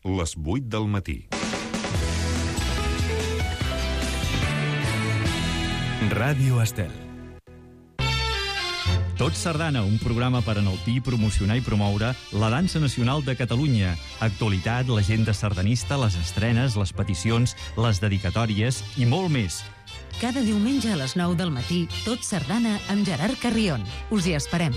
les 8 del matí. Ràdio Estel. Tot Sardana, un programa per enaltir, promocionar i promoure la dansa nacional de Catalunya. Actualitat, l'agenda sardanista, les estrenes, les peticions, les dedicatòries i molt més. Cada diumenge a les 9 del matí, Tot Sardana amb Gerard Carrion. Us hi esperem.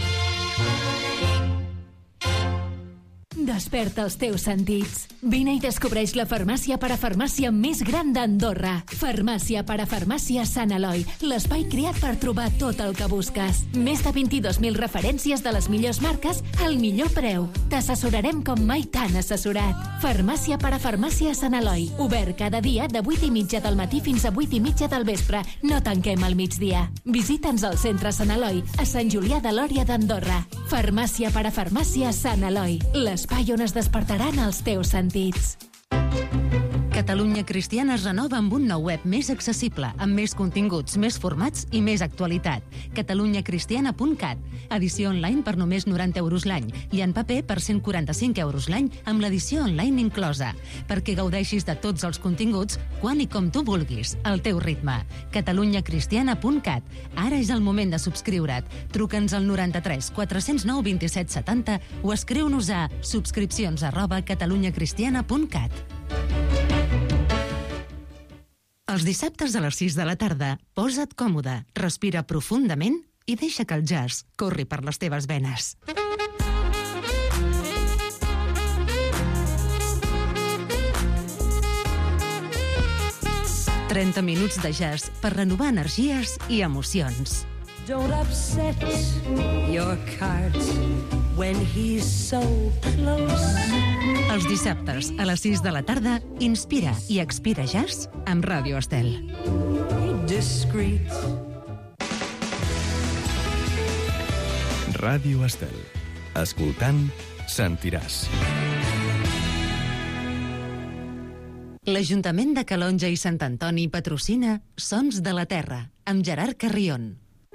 Desperta els teus sentits. Vine i descobreix la farmàcia parafarmàcia més gran d'Andorra. Farmàcia parafarmàcia Sant Eloi, l'espai creat per trobar tot el que busques. Més de 22.000 referències de les millors marques al millor preu. T'assessorarem com mai t'han assessorat. Farmàcia parafarmàcia Sant Eloi, obert cada dia de 8:30 del matí fins a 8:30 del vespre. No tanquem al migdia. Visita'ns al centre Sant Eloi, a Sant Julià de Lòria d'Andorra. Farmàcia parafarmàcia Sant Eloi, l'espai on es despertaran els teus sentits. Catalunya Cristiana es renova amb un nou web més accessible, amb més continguts, més formats i més actualitat. catalunyacristiana.cat. Edició online per només 90 euros l'any i en paper per 145 euros l'any amb l'edició online inclosa. Perquè gaudeixis de tots els continguts quan i com tu vulguis, al teu ritme. catalunyacristiana.cat. Ara és el moment de subscriure't. Truca'ns al 93 409 27 70 o escriu-nos a subscripcions@catalunyacristiana.cat. Els dissabtes a les 6 de la tarda, posa't còmode, respira profundament i deixa que el jazz corri per les teves venes. «30 minuts de jazz per renovar energies i emocions». Don't upset your cards when he's so close. Els dissabtes a les 6 de la tarda, inspira i expira jazz amb Ràdio Estel. Discreet. Ràdio Estel. Escoltant, sentiràs. L'Ajuntament de Calonge i Sant Antoni patrocina Sons de la Terra, amb Gerard Carrion.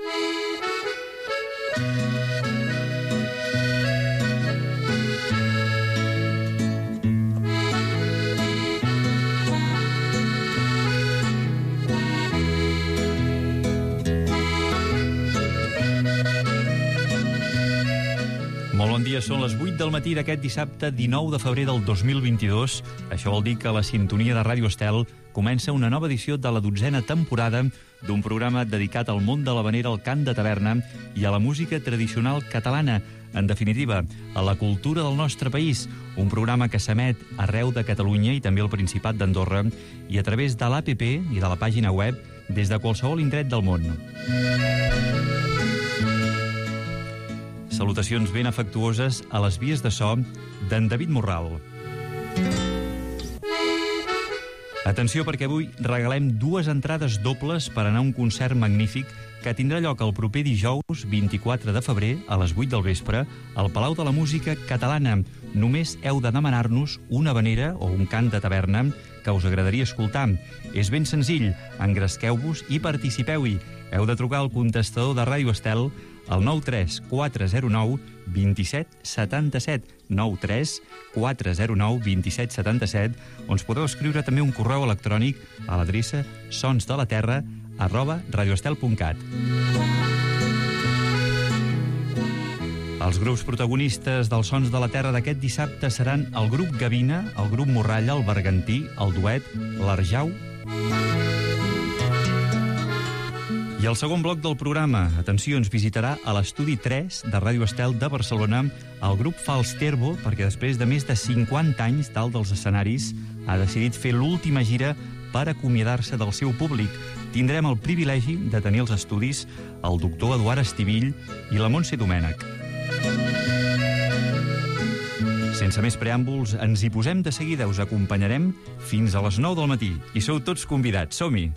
Molt bon dia, són les 8 del matí d'aquest dissabte 19 de febrer del 2022. Això vol dir que la sintonia de Ràdio Estel comença una nova edició de la 12a temporada d'un programa dedicat al món de l'havanera, al cant de taverna i a la música tradicional catalana. En definitiva, a la cultura del nostre país. Un programa que s'emet arreu de Catalunya i també al Principat d'Andorra i a través de l'APP i de la pàgina web des de qualsevol indret del món. Salutacions ben afectuoses a les vies de so d'en David Morral. Atenció, perquè avui regalem 2 entrades dobles per anar a un concert magnífic que tindrà lloc el proper dijous 24 de febrer a les 8 del vespre al Palau de la Música Catalana. Només heu de demanar-nos una havanera o un cant de taverna que us agradaria escoltar. És ben senzill, engresqueu-vos i participeu-hi. Heu de trucar al contestador de Ràdio Estel al 93 409 27 77, 93 409 27 77, on us podeu escriure també un correu electrònic a l'adreça sonsdelaterra@radioestel.cat. Els grups protagonistes dels Sons de la Terra d'aquest dissabte seran el grup Gavina, el grup Morralla, el Bergantí, el Duet, l'Arjau. I el segon bloc del programa, atenció, ens visitarà a l'estudi 3 de Ràdio Estel de Barcelona el grup Fals Terbo, perquè després de més de 50 anys dalt dels escenaris ha decidit fer l'última gira per acomiadar-se del seu públic. Tindrem el privilegi de tenir als estudis el doctor Eduard Estivill i la Montse Domènech. Sense més preàmbuls, ens hi posem de seguida. Us acompanyarem fins a les 9 del matí. I sou tots convidats. Som-hi!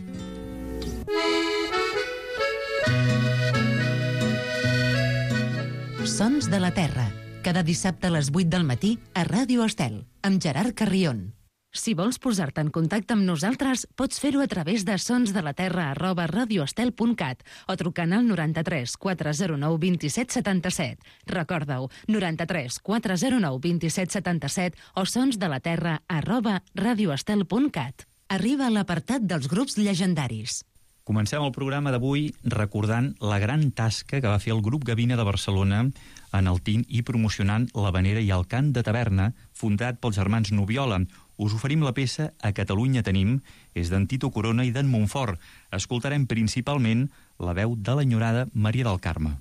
Sons de la Terra, cada dissabte a les 8 del matí a Ràdio Estel, amb Gerard Carrion. Si vols posar-te en contacte amb nosaltres, pots fer-ho a través de sonsdelaterra@radioestel.cat o trucant al 93 409 27 77. Recorda-ho, 93 409 27 77 o sonsdelaterra@radioestel.cat. Arriba l'apartat dels grups llegendaris. Comencem el programa d'avui recordant la gran tasca que va fer el grup Gavina de Barcelona enaltint i promocionant l'havanera i el cant de taverna fundat pels germans Nubiola. Us oferim la peça A Catalunya tenim, és d'en Tito Corona i d'en Montfort. Escoltarem principalment la veu de l'enyorada Maria del Carme.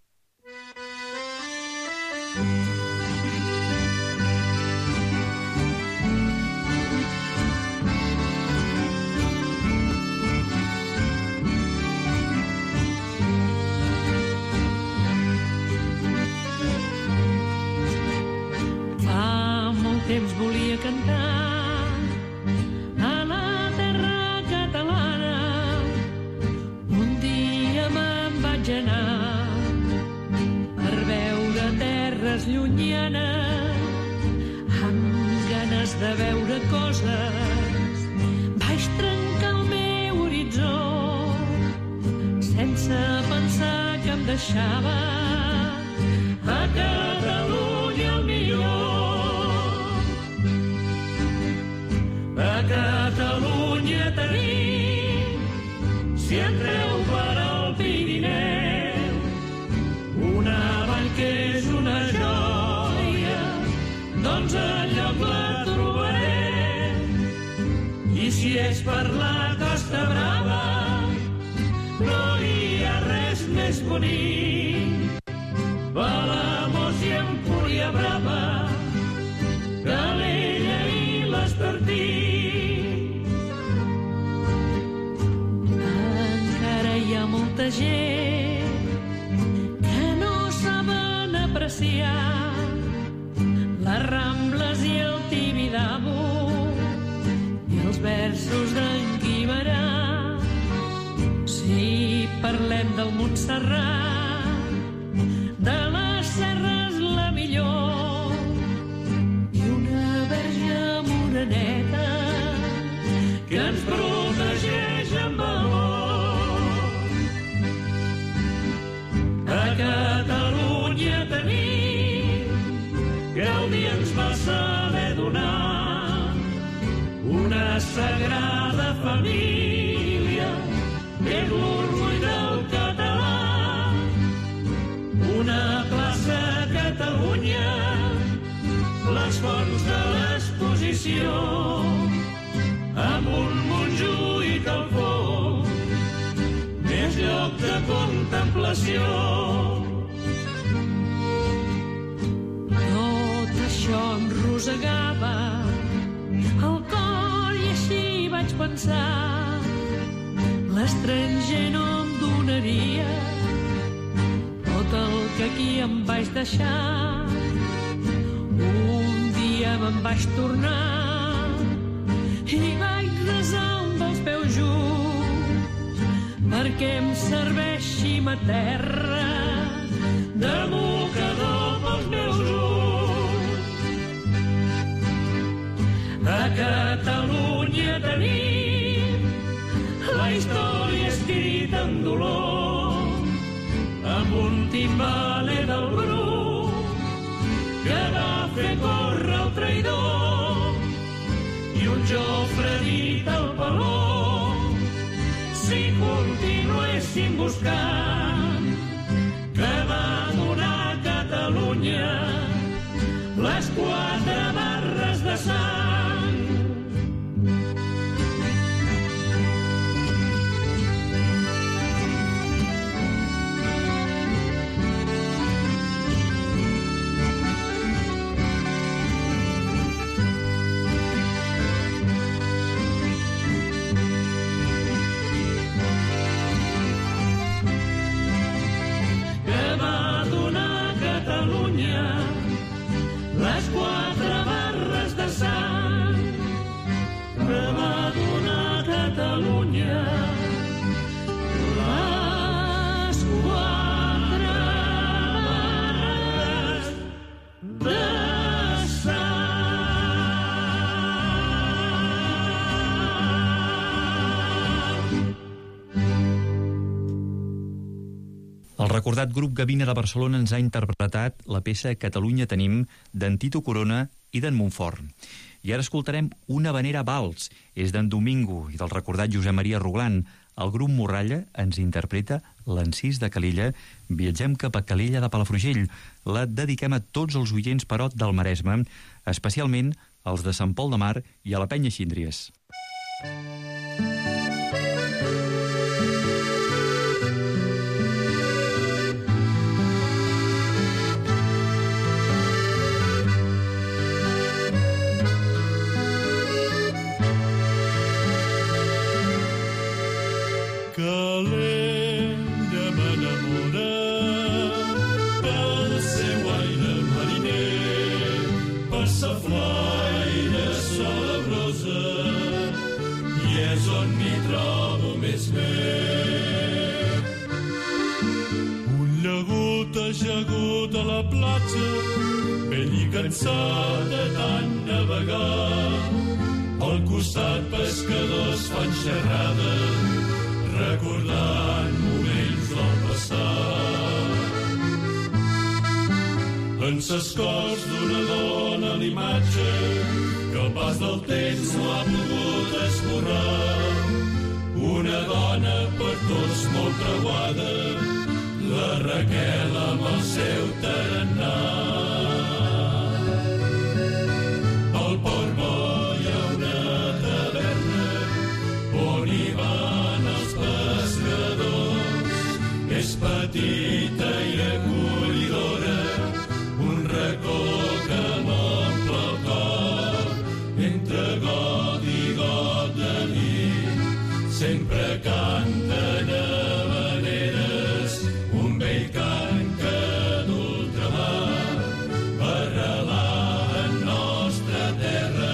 Fa molt temps volia cantar a la terra catalana. Un dia me'n vaig anar per veure terres llunyanes, amb ganes de veure coses. Vaig trencar el meu horitzó sense pensar que em deixava a Catalunya el millor. A Catalunya tenim, si entreu per al Pirineu, una vall que és una joia, doncs enlloc la trobarem. I si és per la Costa Brava, no hi ha res més bonic. Palamós i Empúria Brava, Calella i l'Estartit. Encara hi ha molta gent que no saben apreciar les Rambles i el Tibidabo i els versos d'en Guimerà. Si parlem del Montserrat, de les serres la millor, i una verge moreneta que ens protegeix amb amor. A Catalunya tenim, que el dia ens va saber donar, una sagrada família, que és l'orgull del català. Una plaça a Catalunya, les fonts de l'exposició, amb un Montjuïc al fons, és lloc de contemplació. Tot això em rosegava el cor i així vaig pensar, l'estranger no em donaria tot el que aquí em vaig deixar. Un dia me'n vaig tornar i vaig resar un dels peus junts perquè em serveixi ma terra de mocador pels meus ulls. A Catalunya tenim la història escrita en dolor, amb un timbaler del Bruc que va fer córrer el traïdor i un Jofre dit al Paló. Si continuéssim buscant, que va donar a Catalunya les 4 barres de sang. Les 4 barres de sang. recordat grup Gavina de Barcelona ens ha interpretat la peça Catalunya tenim d'en Tito Corona i d'en Montfort. I ara escoltarem una habanera vals, és d'en Domingo i del recordat Josep Maria Roglant. El grup Morralla ens interpreta l'Encís de Calella. Viatgem cap a Calella de Palafrugell. La dediquem a tots els oients Perot del Maresme, especialment als de Sant Pol de Mar i a la Penya Xíndries. Calella m'enamora pel seu aire mariner, per sa flaire salabrosa, i és on m'hi trobo més bé. Un llagut ajagut a la platja, vell i cansat de tant navegar, al costat pescadors fan xerrada, recordant moments del passat. En ses cors d'una dona l'imatge que el pas del temps no ha pogut esborrar. Una dona per tots molt preuada, la Raquel amb el seu tarannà. Al Port Bo hi ha una taverna on hi van els pescadors. És petita i acollidora, un racó que m'omple el cor. Entre got i got de nit sempre canten habaneres, un vell cant que d'ultramar arrelar en nostra terra.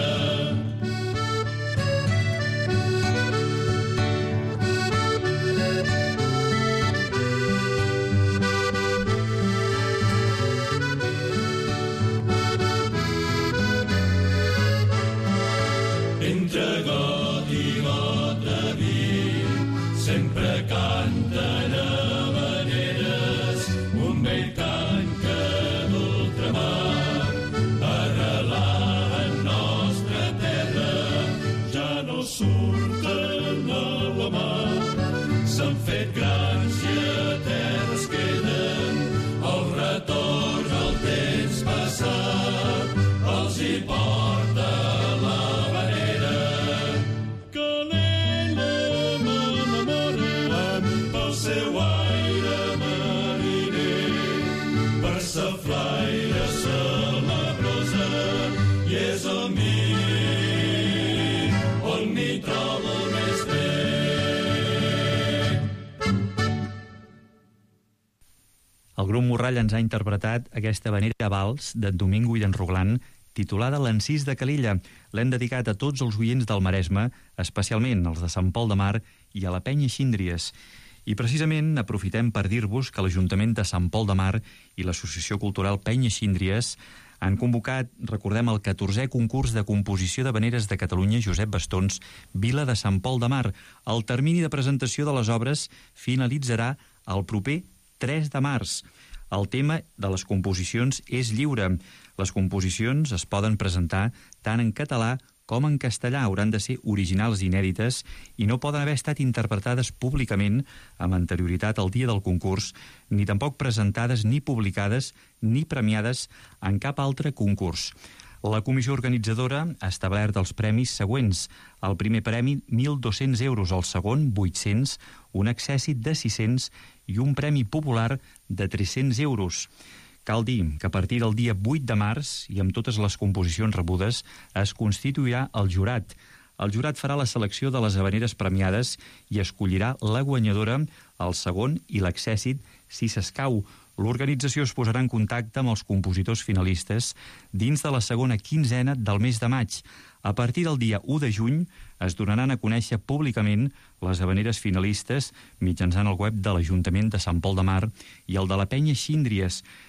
Entre got i got de vi sempre canten habaneres, un vell cant que d'ultramar arrelar en nostra terra. Ja no surten a la mar, s'han fet grans i eterns queden. El retorn al temps passat els hi porta l'habanera. Calella m'enamora pel seu aire mariner, per sa flaire salabrosa, i és on m'hi trobo més bé. El grup Morralla ens ha interpretat aquesta habanera vals d'en Domingo i d'en Roglant, titulada l'Encís de Calella. L'hem dedicat a tots els oients del Maresme, especialment els de Sant Pol de Mar i a la Penya Xíndries. I precisament aprofitem per dir-vos que l'Ajuntament de Sant Pol de Mar i l'Associació Cultural Penya Xíndries han convocat, recordem, el 14è concurs de composició d'habaneres de Catalunya Josep Bastons, Vila de Sant Pol de Mar. El termini de presentació de les obres finalitzarà el proper 3 de març. El tema de les composicions és lliure. Les composicions es poden presentar tant en català com en castellà. Hauran de ser originals i inèdites i no poden haver estat interpretades públicament amb anterioritat al dia del concurs, ni tampoc presentades ni publicades ni premiades en cap altre concurs. La comissió organitzadora ha establert els premis següents. El primer premi, 1.200 euros. El segon, 800, un accèssit de 600 i un premi popular de 300 euros. Cal dir que a partir del dia 8 de març, i amb totes les composicions rebudes, es constituirà el jurat. El jurat farà la selecció de les habaneres premiades i escollirà la guanyadora, el segon i l'accèssit, si s'escau. L'organització es posarà en contacte amb els compositors finalistes dins de la segona quinzena del mes de maig. A partir del dia 1 de juny es donaran a conèixer públicament les habaneres finalistes mitjançant el web de l'Ajuntament de Sant Pol de Mar i el de la Penya Xíndries.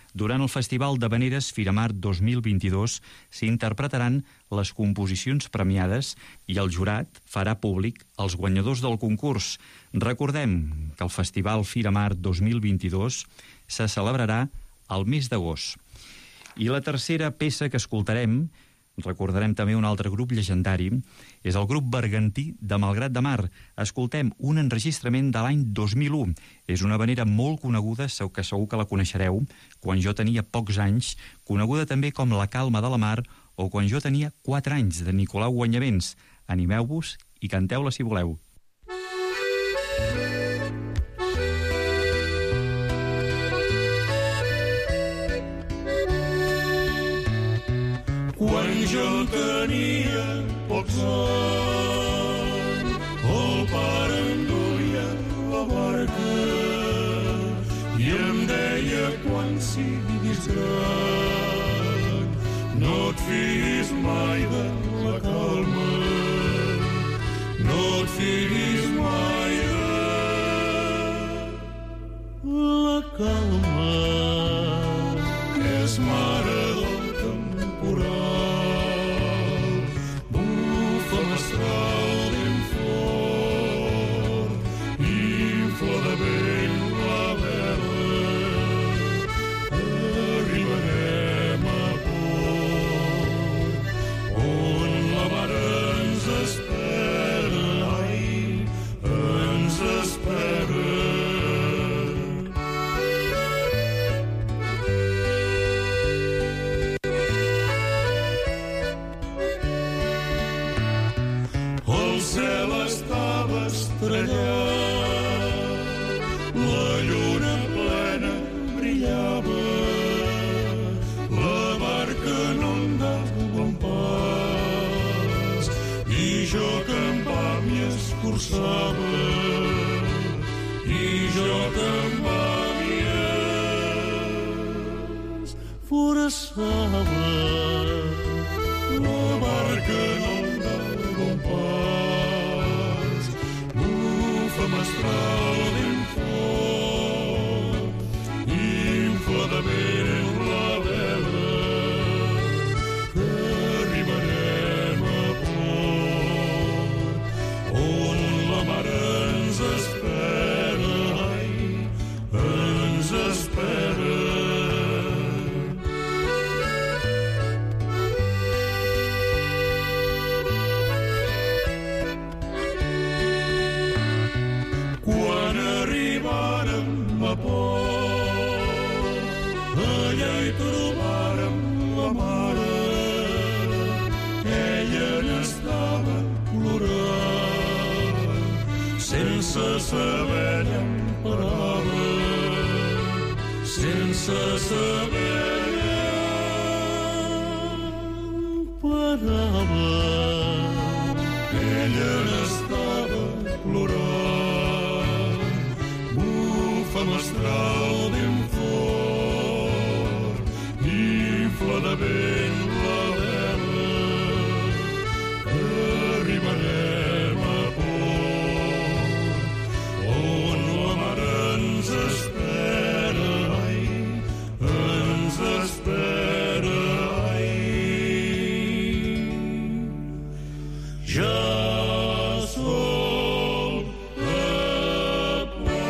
Durant el Festival d'Havaneres Firamar 2022 s'interpretaran les composicions premiades i el jurat farà públic els guanyadors del concurs. Recordem que el Festival Firamar 2022 se celebrarà al mes d'agost. I la tercera peça que escoltarem, recordarem també un altre grup llegendari, és el grup bergantí de Malgrat de Mar. Escoltem un enregistrament de l'any 2001. És una havanera molt coneguda, que segur que la coneixereu, Quan jo tenia pocs anys, coneguda també com La calma de la mar o Quan jo tenia 4 anys, de Nicolau Guanyavents. Animeu-vos i canteu-la si voleu. Quan jo tenia pocs anys, el pare em duia la barca i em deia quan siguis gran no et fiïs mai de la calma, no et fiïs mai de la calma. És mare del temporal, bufa mestral ben fort, infla de vent la vela, arribarem a port, on la mar ens espera, ai, ens espera. El cel estava estrellat, la lluna plena brillava, la barca no andava en pas, i jo que en va m'hi escurçava, i jo que en va m'hi esforçava. La barca no andava en pas, bufa mestral ben fort, infla de vent la vela, que arribarem a port, on la mar ens espera, ai, ens espera. Quan arribàrem a port, allà hi trobàrem la mare. Ella n'estava plorant, sense saber ni on parava, sense saber ni on parava. Ella n'estava plorant, bufa mestral ben fort, infla de vent la vela, que arribarem a port, on la mar ens espera, ai, ens espera, ai. Ja som a port.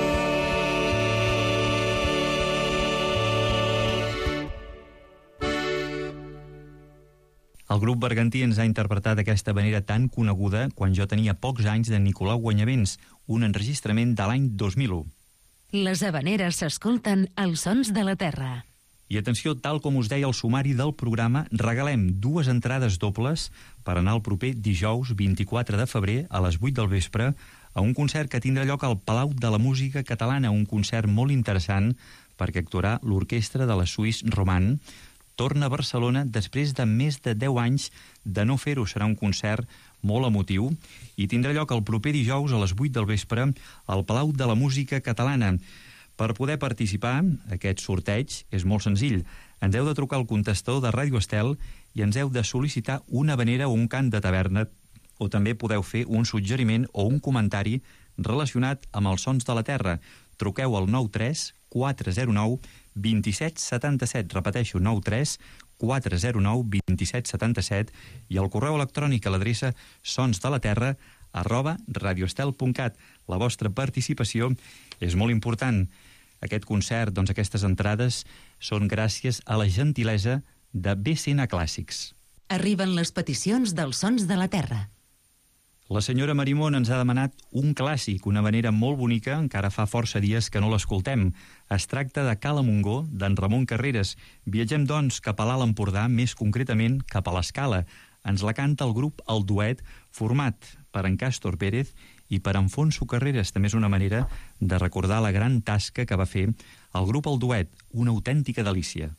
El grup bergantí ens ha interpretat aquesta havanera tan coneguda Quan jo tenia pocs anys, de Nicolau Guanyavents, un enregistrament de l'any 2001. Les havaneres s'escolten als sons de la terra. I atenció, tal com us deia el sumari del programa, regalem 2 entrades dobles per anar el proper dijous 24 de febrer a les 8 del vespre a un concert que tindrà lloc al Palau de la Música Catalana, un concert molt interessant perquè actuarà l'orquestra de la Suisse Romand. Torna a Barcelona després de més de 10 anys de no fer-ho. Serà un concert molt emotiu i tindrà lloc el proper dijous a les 8 del vespre al Palau de la Música Catalana. Per poder participar a aquest sorteig és molt senzill. Ens heu de trucar al contestador de Ràdio Estel i ens heu de sol·licitar una havanera o un cant de taverna, o també podeu fer un suggeriment o un comentari relacionat amb els sons de la terra. Truqueu al 93 409 2777, repeteixo, 93 409 2777, i el correu electrònic a l'adreça sonsdelaterra@radioestel.cat. La vostra participació és molt important. Aquest concert, doncs aquestes entrades, són gràcies a la gentilesa de BCN Clàssics. Arriben les peticions dels Sons de la Terra. La senyora Marimón ens ha demanat un clàssic, una manera molt bonica, encara fa força dies que no l'escoltem. Es tracta de Cala Montgó, d'en Ramon Carreras. Viatgem, doncs, cap a l'Alt Empordà, més concretament cap a l'Escala. Ens la canta el grup El Duet, format per en Càstor Pérez i per Alfonso Carreras. També és una manera de recordar la gran tasca que va fer el grup El Duet, una autèntica delícia.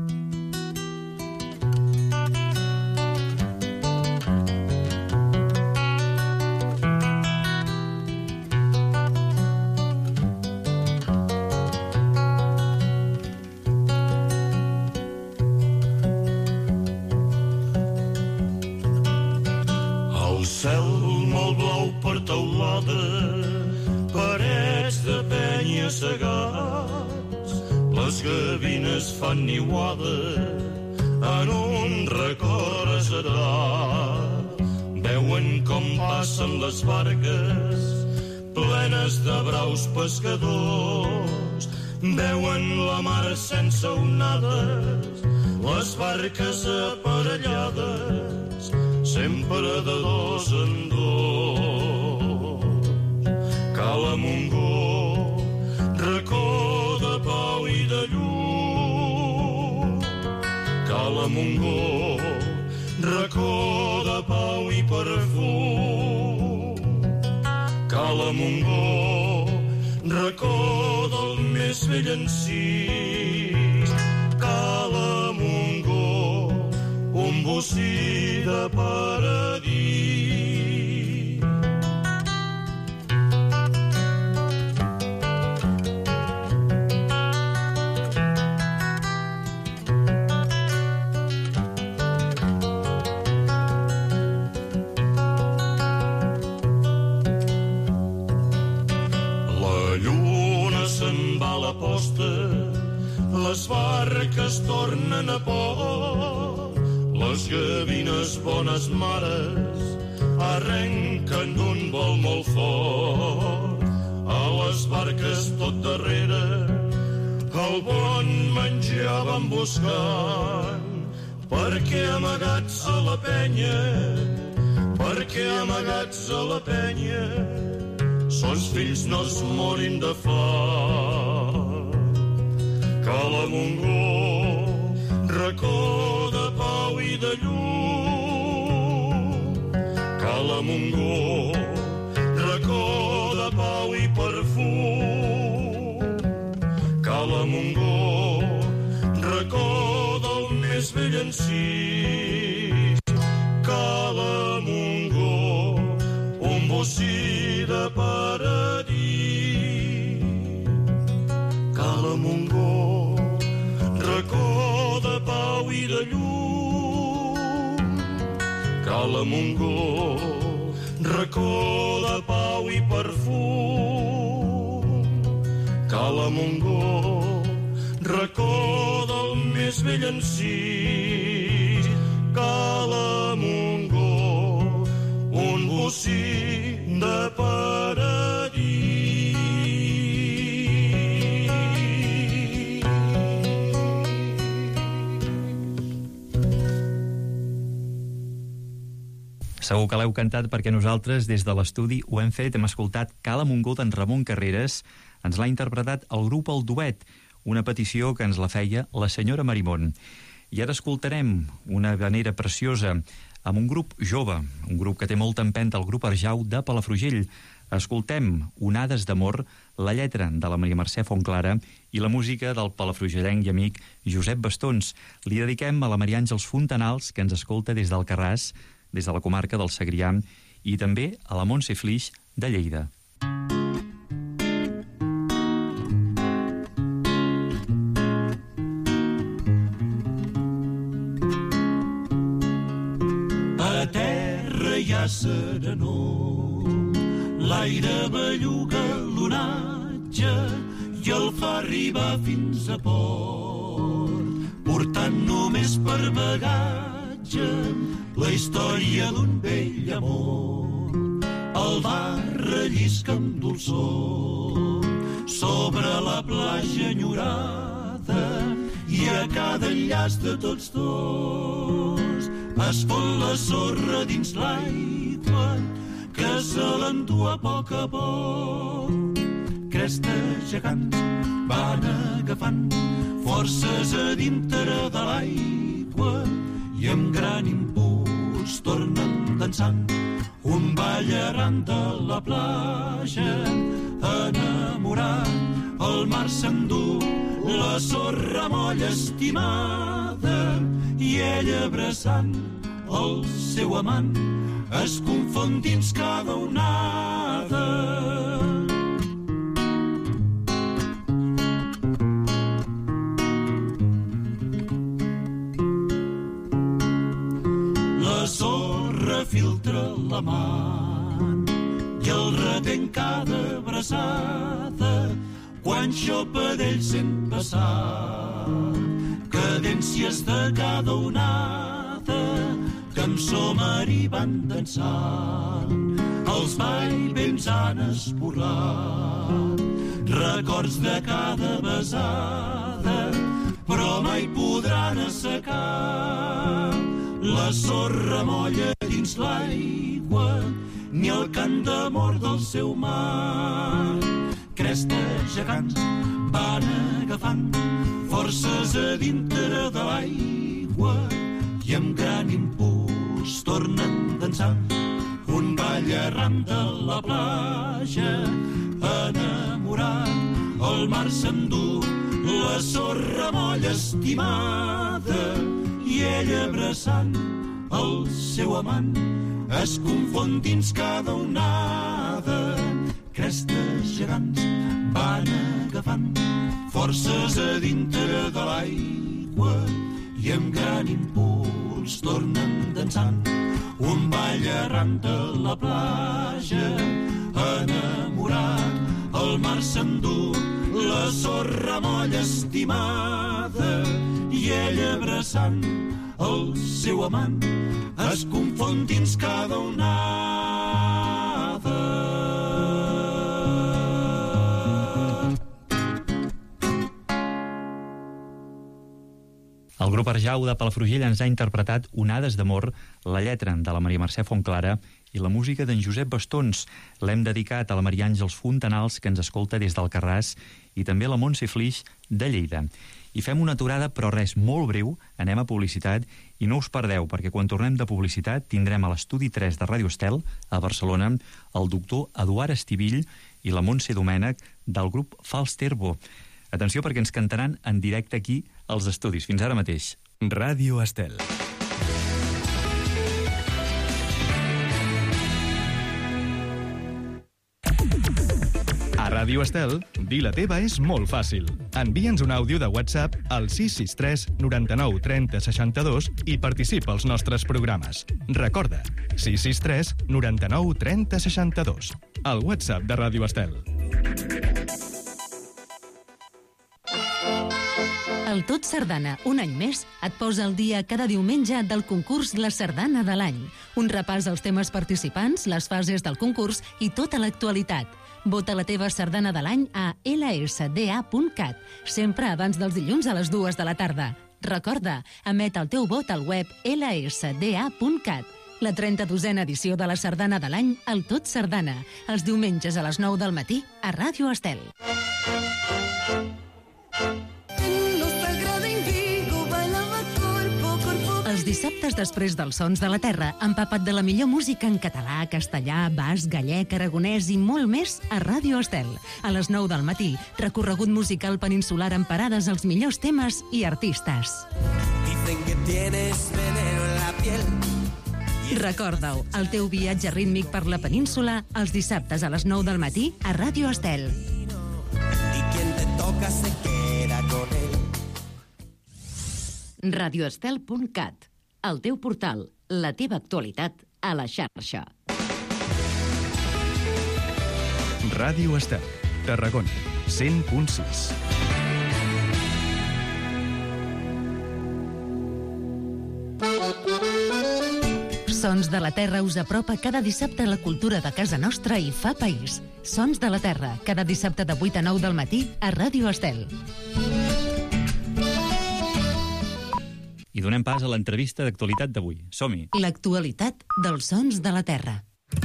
Les gavines fan niuada en un record aserat. Veuen com passen les barques plenes de braus pescadors. Veuen la mar sense onades, les barques aparellades, sempre de dos en dos. Cala Montgó, racó de pau i de llum. Cala Montgó, racó de pau i perfum. Cala Montgó, racó del més vell encís. Cala Montgó, un bocí de paradís. Les barques tornen a port, les gavines bones mares arrenquen d'un vol molt fort. A les barques tot darrere el bon menjar van buscant, perquè amagats a la penya, perquè amagats a la penya, sons fills no es morin de fam. Cala Montgó, racó de pau i de llum. Cala Montgó, racó de pau i perfum. Cala Montgó, racó del més vell encís. Cala Montgó, un bocí de paradís. Cala Montgó, racó de pau i de llum. Cala Montgó, racó de pau i perfum. Cala Montgó, racó del més vell encís. Cala Montgó, un bocí de paradís. Segur que l'heu cantat perquè nosaltres, des de l'estudi, ho hem fet. Hem escoltat Cala Montgó d'en Ramon Carreras. Ens l'ha interpretat el grup El Duet, una petició que ens la feia la senyora Marimón. I ara escoltarem una vanera preciosa amb un grup jove, un grup que té molta empenta, el grup Arjau de Palafrugell. Escoltem Onades d'amor, la lletra de la Maria Mercè Fontclara i la música del palafrugellenc i amic Josep Bastons. Li dediquem a la Maria Àngels Fontanals, que ens escolta des d'Alcarràs, des de la comarca del Segrià, i també a la Montse Flix de Lleida. A terra hi ha serenor, l'aire belluga l'onatge i el fa arribar fins a port, portant només per bagatge la història d'un vell amor. El va relliscar amb dolçor sobre la platja enyorada i a cada enllaç de tots dos es fon la sorra dins l'aigua que se l'endú a poc a poc. Crestes gegants van agafant forces a dintre de l'aigua i amb gran impuls tornen dansant un ball arran de la platja. Enamorat, el mar s'endú la sorra molla estimada i ella abraçant el seu amant es confon dins cada onada. La sorra filtra la mar i el retén cada abraçada quan xopa d'ell sent passar cadències de cada onada que amb somari van dansant. Els vaivents han esborrat records de cada besada, però mai podran assecar la sorra molla dins l'aigua ni el cant d'amor del seu mar. Crestes gegants van agafant forces a dintre de l'aigua i amb gran impuls tornen dansant un ball arran de la platja. Enamorat, el mar s'endú la sorra molla estimada i ella abraçant el seu amant es confon dins cada onada. Crestes gegants van agafant forces a dintre de l'aigua i amb gran impuls tornen dansant un ball arran de la platja. Enamorat, el mar s'endú la sorra molla estimada i ella abraçant el seu amant es confon dins cada onada. El grup Arjau de Palafrugell ens ha interpretat Onades d'amor, la lletra de la Maria Mercè Fontclara i la música d'en Josep Bastons. L'hem dedicat a la Maria Àngels Fontanals, que ens escolta des d'Alcarràs, i també a la Montse Flix de Lleida. I fem una aturada, però res, molt breu, anem a publicitat, i no us perdeu, perquè quan tornem de publicitat tindrem a l'estudi 3 de Ràdio Estel, a Barcelona, el doctor Eduard Estivill i la Montse Domènech del grup Fals Terbo. Atenció, perquè ens cantaran en directe aquí als estudis. Fins ara mateix. Ràdio Estel. A Ràdio Estel, dir la teva és molt fàcil. Envia'ns un àudio de WhatsApp al 663 99 30 62 i participa als nostres programes. Recorda, 663 99 30 62. El WhatsApp de Ràdio Estel. El Tot Sardana, un any més, et posa al dia cada diumenge del concurs La Sardana de l'any. Un repàs als temes participants, les fases del concurs i tota l'actualitat. Vota la teva sardana de l'any a lsda.cat, sempre abans dels dilluns a les 2 de la tarda. Recorda, emet el teu vot al web lsda.cat. La 32a edició de la Sardana de l'any, el Tot Sardana, els diumenges a les 9 del matí a Ràdio Estel. Els dissabtes després dels Sons de la Terra, empapat de la millor música en català, castellà, basc, gallec, aragonès i molt més a Ràdio Estel. A les 9 del matí, recorregut musical peninsular amb parades als millors temes i artistes. Recorda-ho, el teu viatge rítmic per la península els dissabtes a les 9 del matí a Ràdio Estel. radioestel.cat, el teu portal, la teva actualitat a la xarxa. Ràdio Estel, Tarragona. 100.6. Sons de la Terra us apropa cada dissabte a la cultura de casa nostra i fa país. Sons de la Terra, cada dissabte de 8 a 9 del matí a Ràdio Estel. I donem pas a l'entrevista d'actualitat d'avui. Som-hi! L'actualitat dels Sons de la Terra.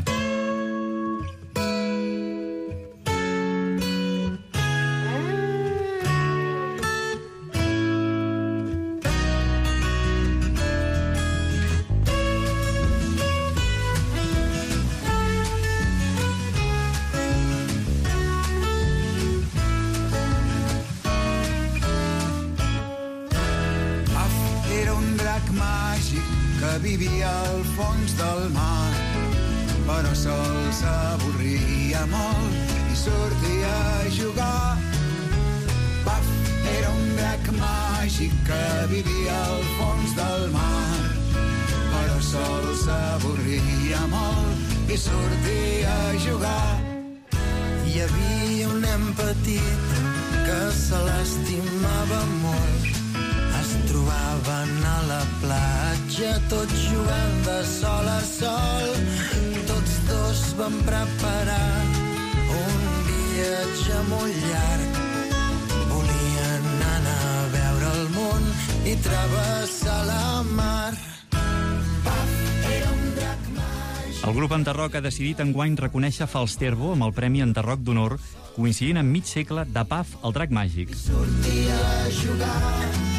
Vivia al fons del mar, però sol s'avorria molt i sortia a jugar. Puff era un drac màgic que vivia al fons del mar, però sol s'avorria molt i sortia a jugar. Hi havia un nen petit que se l'estimava molt. Es trobaven a la platja, tots jugant de sol a sol. Tots dos van preparar un viatge molt llarg. Volien anar a veure el món i travessar la mar. Puff era un drac màgic. El grup Enderroc ha decidit enguany reconèixer Falsterbo amb el Premi Enderroc d'Honor, coincidint amb mig segle de Puff, el drac màgic. Sortia a jugar.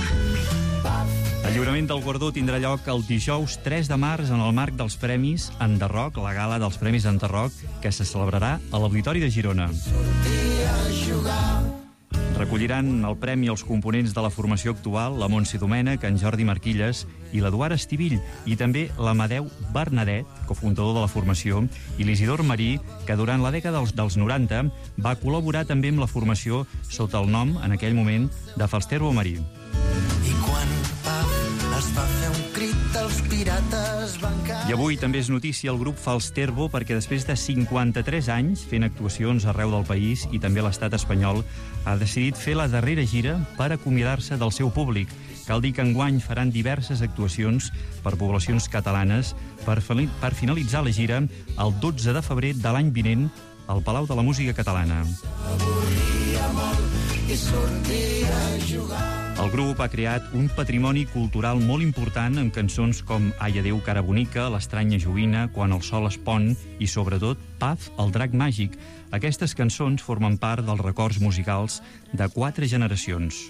El lliurament del guardó tindrà lloc el dijous 3 de març en el marc dels Premis Enderroc, la gala dels Premis Enderroc, que se celebrarà a l'Auditori de Girona. Recolliran el premi els components de la formació actual, la Montse Domènech, en Jordi Marquilles i l'Eduard Estivill, i també l'Amadeu Bernadet, cofundador de la formació, i l'Isidor Marí, que durant la dècada dels 90 va col·laborar també amb la formació sota el nom, en aquell moment, de Falsterbo Marí. I quan es va fer un crit, els pirates van caure. I avui també és notícia el grup Falsterbo perquè després de 53 anys fent actuacions arreu del país i també l'estat espanyol ha decidit fer la darrera gira per acomiadar-se del seu públic. Cal dir que enguany faran diverses actuacions per poblacions catalanes per finalitzar la gira el 12 de febrer de l'any vinent al Palau de la Música Catalana. El grup ha creat un patrimoni cultural molt important amb cançons com Ai, adéu, cara bonica, L'estranya joguina, Quan el sol es pon i, sobretot, Puff, el drac màgic. Aquestes cançons formen part dels records musicals de 4 generacions.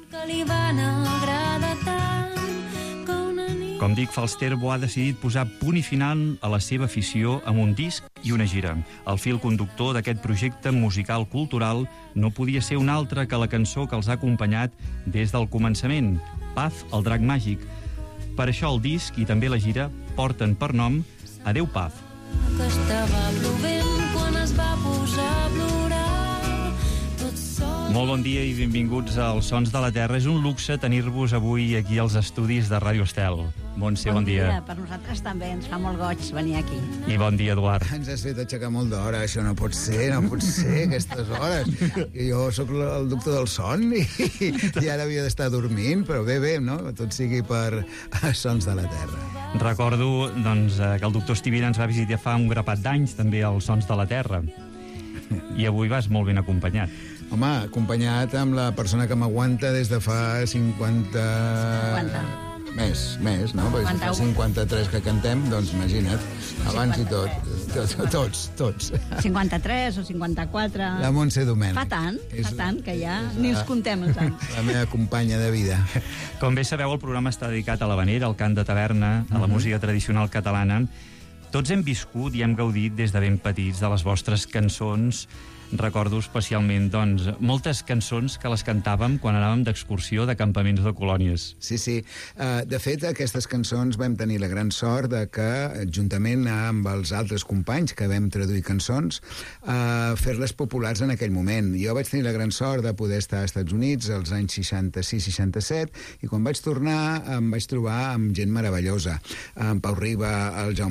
Com dic, Falsterbo ha decidit posar punt i final a la seva afició amb un disc i una gira. El fil conductor d'aquest projecte musical cultural no podia ser un altre que la cançó que els ha acompanyat des del començament, Puff, el drac màgic. Per això el disc i també la gira porten per nom Adéu, Puff. Que estava plovent quan es va posar a plorar tot sol. Molt bon dia i benvinguts als Sons de la Terra. És un luxe tenir-vos avui aquí als estudis de Ràdio Estel. Montse, bon dia. Per nosaltres també ens fa molt goig venir aquí. I bon dia, Eduard. Ens has fet aixecar molt d'hora, això no pot ser, aquestes hores. Jo sóc el doctor del son i ara havia d'estar dormint, però bé, no? Tot sigui per Sons de la Terra. Recordo doncs, que el doctor Estivina ens va visitar fa un grapat d'anys també als Sons de la Terra. I avui vas molt ben acompanyat. Home, acompanyat amb la persona que m'aguanta des de fa 50... Més, no? Perquè si fa 53 que cantem, doncs imagina't, abans 50. I tots. 53 o 54... La Montse Domènech. Fa tant, que ja ni els contem els anys. La meva companya de vida. Com bé sabeu, el programa està dedicat a l'havanera, al cant de taverna, a la música tradicional catalana. Tots hem viscut i hem gaudit des de ben petits de les vostres cançons. Recordo especialment, doncs, moltes cançons que les cantàvem quan anàvem d'excursió de campaments de colònies. Sí. De fet, aquestes cançons vam tenir la gran sort de que, juntament amb els altres companys que vam traduir cançons, fer-les populars en aquell moment. Jo vaig tenir la gran sort de poder estar als Estats Units als anys 66-67 i quan vaig tornar em vaig trobar amb gent meravellosa. En Pau Riba, el Jaume Arnella,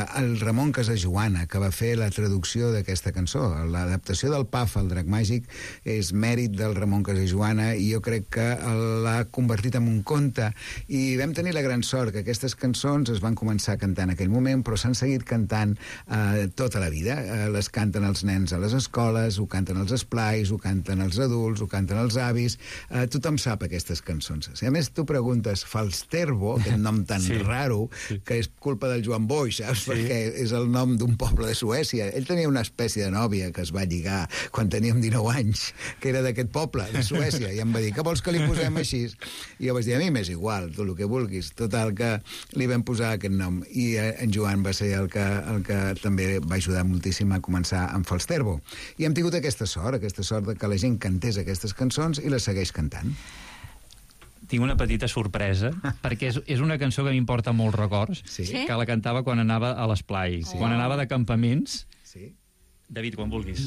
el Ramon Casajoana, que va fer la traducció d'aquesta cançó. L'adaptació del Paf al Drac Màgic és mèrit del Ramon Casajoana i jo crec que l'ha convertit en un conte. I vam tenir la gran sort que aquestes cançons es van començar a cantar en aquell moment, però s'han seguit cantant tota la vida. Les canten els nens a les escoles, ho canten els esplais, ho canten els adults, ho canten els avis. Tothom sap aquestes cançons. Si a més tu preguntes Falsterbo, aquest nom tan raro, que és culpa del Joan Boix, saps? Perquè és el nom d'un poble de Suècia. Ell tenia una espècie de nòvia que es va lligar quan teníem 19 anys, que era d'aquest poble, de Suècia, i em va dir, què vols que li posem així? I jo vaig dir, a mi m'és igual, tu el que vulguis. Total, que li vam posar aquest nom. I en Joan va ser el que també va ajudar moltíssim a començar amb Falsterbo. I hem tingut aquesta sort de que la gent cantés aquestes cançons i les segueix cantant. Tinc una petita sorpresa, perquè és una cançó que m'importa molts records, que la cantava quan anava a l'esplai, quan anava de campaments. Sí. David, quan vulguis.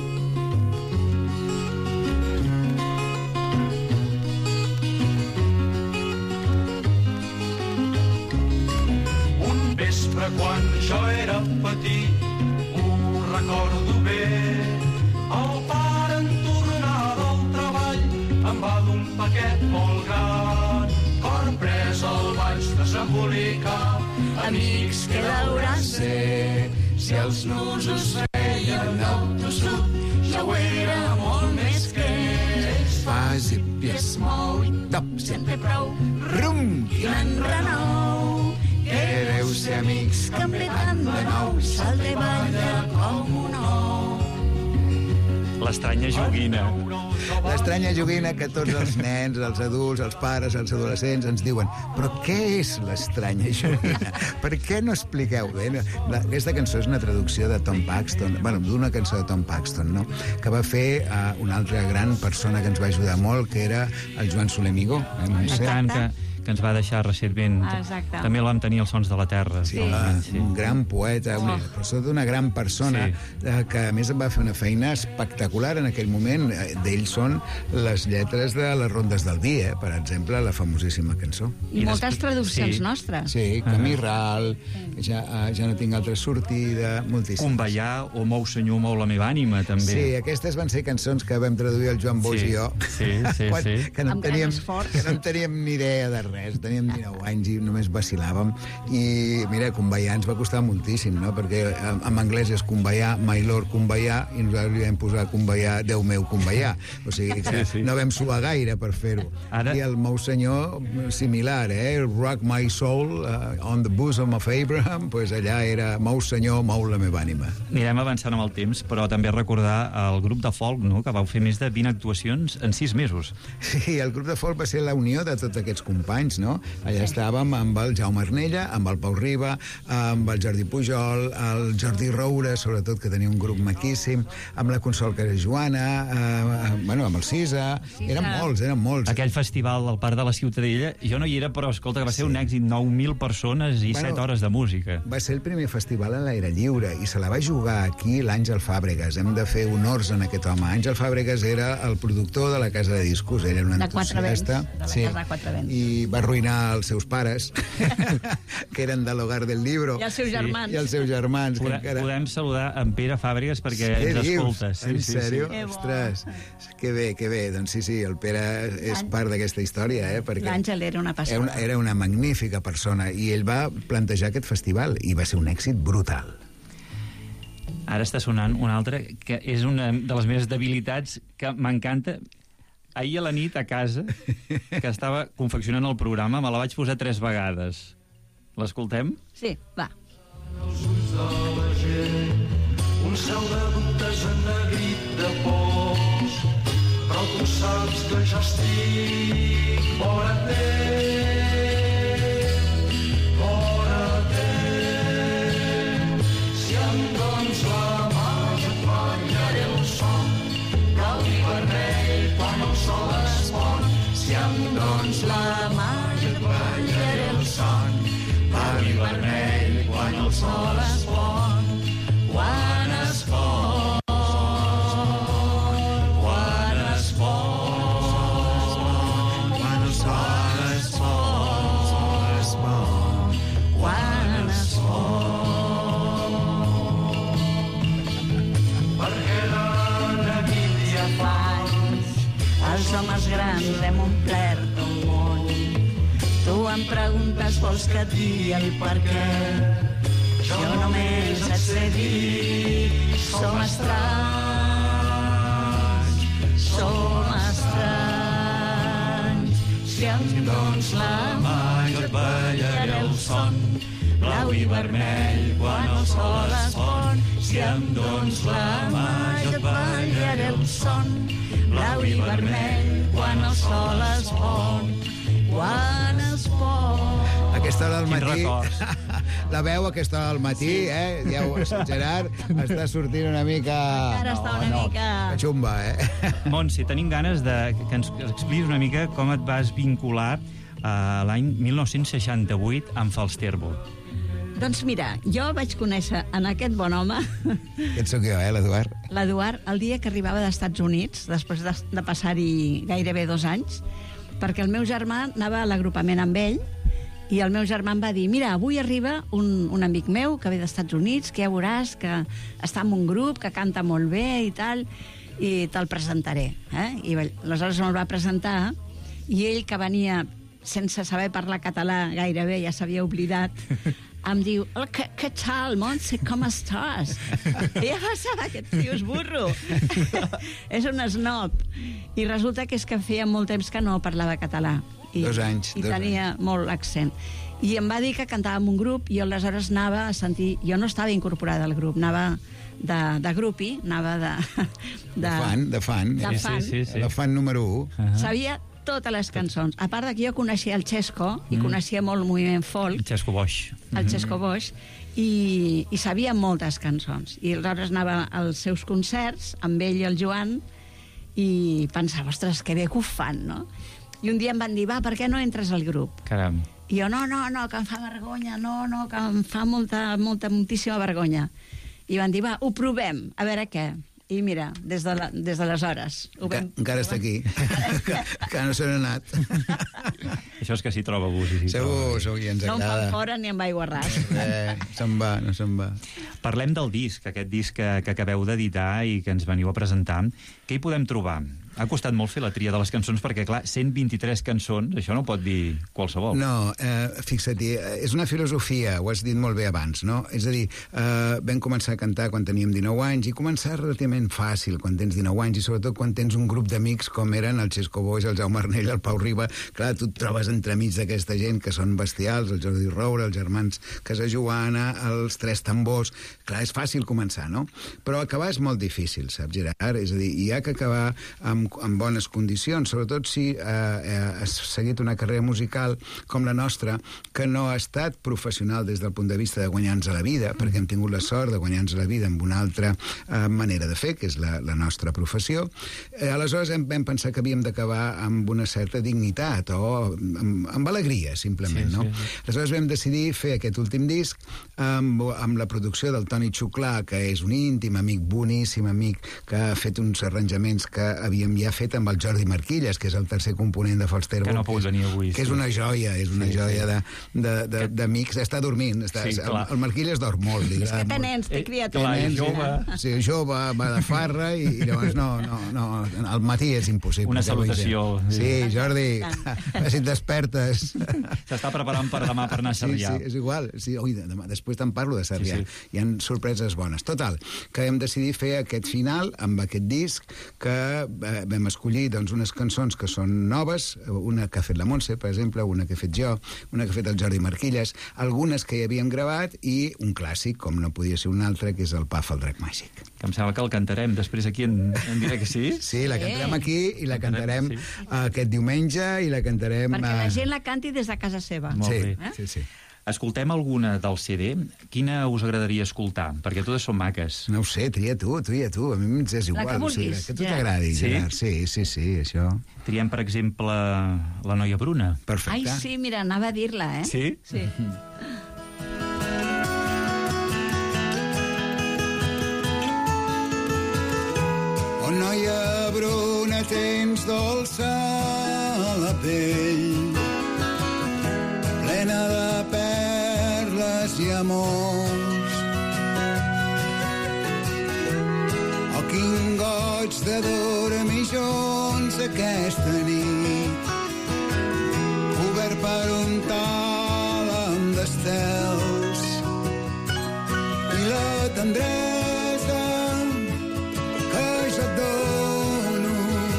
Un vespre quan jo era petit, ho recordo bé, el pare en tornar del treball em va d'un paquet molt gran. Cor pres el vaig desembolicar, amics, què deurà ser? Si els nusos feien el tossut, ja ho era molt més que ells. Fas i pies molt i top, sempre prou. Rum! Quin renou, Que deu ser amics que em ve tant de nou, salta i balla com un ou. L'estranya joguina. L'estranya joguina que tots els nens, els adults, els pares, els adolescents ens diuen, però què és l'estranya joguina? Per què no expliqueu bé? Aquesta cançó és una traducció de Tom Paxton, bueno, d'una cançó de Tom Paxton, no? Que va fer una altra gran persona que ens va ajudar molt, que era el Joan Soler Migó. Tant que ens va deixar recentment. Exacte. També el vam tenir als Sons de la Terra. Sí, un gran poeta, una gran persona, que a més va fer una feina espectacular en aquell moment. D'ells són les lletres de les rondes del dia, per exemple, la famosíssima cançó. I moltes traduccions nostres. Sí, Camí Ral, ja no tinc altra sortida, moltíssimes. Convallà o Mou Senyor, mou la meva ànima, també. Sí, aquestes van ser cançons que vam traduir el Joan Boix i jo, que no en teníem ni idea de res. Teníem 19 anys i només vacil·làvem. I, mira, Convallà ens va costar moltíssim, no? Perquè en anglès és Convallà, My Lord Convallà, i nosaltres li vam posar Convallà, Déu meu Convallà. O sigui que no vam suar gaire per fer-ho. I el meu senyor, similar, Rock My Soul, on the bosom of Abraham, pues allà era meu senyor, mou la meva ànima. Anirem avançant amb el temps, però també recordar el grup de folk, no?, que vau fer més de 20 actuacions en 6 mesos. Sí, el grup de folk va ser la unió de tots aquests companys, no? Allà estàvem amb el Jaume Arnella, amb el Pau Riba, amb el Jordi Pujol, el Jordi Roura, sobretot, que tenia un grup maquíssim, amb la Consol Casajoana, amb el Cisa. Eren molts. Aquell festival al Parc de la Ciutadella, jo no hi era, però escolta, que va ser un èxit, 9.000 persones i 7 hores de música. Va ser el primer festival a l'aire lliure i se la va jugar aquí l'Àngel Fàbregas. Hem de fer honors en aquest home. Àngel Fàbregas era el productor de la Casa de Discos, era un entusiasta. De la Casa de Quatre Vents. I va arruïnar els seus pares, que eren de l'Hogar del Libro. I els seus germans. I els seus germans. Podem saludar en Pere Fàbregas perquè ens escolta. En sèrio? Ostres, que bé. Doncs sí, el Pere és part d'aquesta història, perquè l'Àngel era una passada. Era una magnífica persona i ell va plantejar aquest festival i va ser un èxit brutal. Ara està sonant una altra que és una de les meves debilitats, que m'encanta. Ahir a la nit, a casa, que estava confeccionant el programa, me la vaig posar 3 vegades. L'escoltem? Sí, va. Els ulls de la gent, un cel de dubtes ennegrit de pors, però tu saps que jo estic vora teu. Si em dones la mà, jo et guanyaré el son, cal dir vermell quan el sol es pon. Si em dones la mà, jo et guanyaré el son, cal dir vermell quan el sol es pon. Quan es pon, quan es pon, quan el sol es pon, quan es pon. els homes grans hem omplert el món. Tu em preguntes, vols que et digui el per què? Jo només et sé dir, som estranys, som estranys. Si em dones la mà jo et ballaré el son, blau i vermell quan el sol es pon. Si em dones la mà jo et ballaré el son, blau i vermell quan el sol es pon. Quan es pon. Aquesta hora del matí... La veu a aquesta hora del matí, ja ho Gerard, està sortint una mica... Ara està una mica... Xumba, Montse, tenim ganes que ens expliquis una mica com et vas vincular a l'any 1968 amb Falsterbo. Doncs mira, jo vaig conèixer en aquest bon home... Aquest sóc jo, l'Eduard. L'Eduard, el dia que arribava dels Estats Units, després de passar-hi gairebé 2 anys, perquè el meu germà anava a l'agrupament amb ell, i el meu germà em va dir, mira, avui arriba un amic meu que ve dels Estats Units, que ja veuràs que està en un grup, que canta molt bé i tal, i te'l presentaré. I aleshores me'l va presentar, i ell, que venia sense saber parlar català gairebé, ja s'havia oblidat, em diu, què tal, Montse, com estàs? I ja pensava, aquest tio és burro. És un snob. I resulta que és que feia molt temps que no parlava català. 2 anys. I tenia molt accent. I em va dir que cantava en un grup, i aleshores anava a sentir... Jo no estava incorporada al grup, anava de grupi, anava de fan. De fan. La fan número 1. Sabia totes les cançons. A part que jo coneixia el Xesco, i coneixia molt el moviment folk. El Xesco Boix. El Xesco Boix, i sabia moltes cançons. I aleshores anava als seus concerts, amb ell i el Joan, i pensava, ostres, que bé que ho fan, no? I un dia em van dir, va, per què no entres al grup? Caram. I jo, no, que em fa vergonya, que em fa moltíssima vergonya. I van dir, va, ho provem, a veure què. I mira, des d'aleshores... Encara està aquí, que no se n'ha anat. Això és que s'hi troba gust. Segur, i ens agrada. No em fan fora ni amb aigua ras. No se'n va. Parlem del disc, aquest disc que acabeu d'editar i que ens veniu a presentar. Què hi podem trobar? Ha costat molt fer la tria de les cançons perquè, clar, 123 cançons, això no pot dir qualsevol. No, fixa't-hi, és una filosofia, ho has dit molt bé abans, no? És a dir, vam començar a cantar quan teníem 19 anys i començar relativament fàcil quan tens 19 anys i sobretot quan tens un grup d'amics com eren el Xesco Boix, el Jaume Arnell, el Pau Riba. Clar, tu et trobes entremig d'aquesta gent que són bestials, el Jordi Roure, els germans Casajoana, els Tres Tambors. Clar, és fàcil començar, no? Però acabar és molt difícil, saps, Gerard? És a dir, hi ha que acabar amb bones condicions, sobretot si has seguit una carrera musical com la nostra, que no ha estat professional des del punt de vista de guanyar-nos la vida, perquè hem tingut la sort de guanyar-nos la vida amb una altra manera de fer, que és la nostra professió. Aleshores vam pensar que havíem d'acabar amb una certa dignitat o amb alegria, simplement, no? Aleshores vam decidir fer aquest últim disc amb la producció del Toni Xuclà, que és un íntim amic, boníssim amic, que ha fet uns arranjaments que havíem ja fet amb el Jordi Marquilles, que és el tercer component de Falsterbo. Que no ha pogut venir avui. Que és una joia, d'amics. Està dormint. El Marquilles dorm molt. És que té nens, té criatures. Jove. Sí, jove, va de farra i llavors no, al matí és impossible. Una salutació. Sí, Jordi, si et despertes. S'està preparant per demà per anar a Sarrià. Sí, és igual. Demà, després te'n parlo de Sarrià. Hi ha sorpreses bones. Total, que hem decidit fer aquest final amb aquest disc que vam escollir unes cançons que són noves, una que ha fet la Montse, per exemple, una que he fet jo, una que ha fet el Jordi Marquilles, algunes que hi havíem gravat i un clàssic, com no podia ser un altre, que és el Paf, el drac màgic. Que em sembla que el cantarem després aquí en directe, sí? Sí, la cantarem aquí i la cantarem aquest diumenge i la cantarem... Perquè la gent la canti des de casa seva. Molt bé. Sí. Escoltem alguna del CD. Quina us agradaria escoltar? Perquè totes són maques. No ho sé, tria tu. A mi és igual. La que vulguis. Que tu t'agradi, Gerard. Sí, això. Triem, per exemple, La noia Bruna. Perfecte. Ai, sí, mira, anava a dir-la, eh? Sí? Sí. Oh, noia bruna, tens dolça la pell, plena de perles i amors. Oh, quin gos goig de dormir junts aquesta nit, cobert per un tàlem d'estels, i la tendresa que jo et dono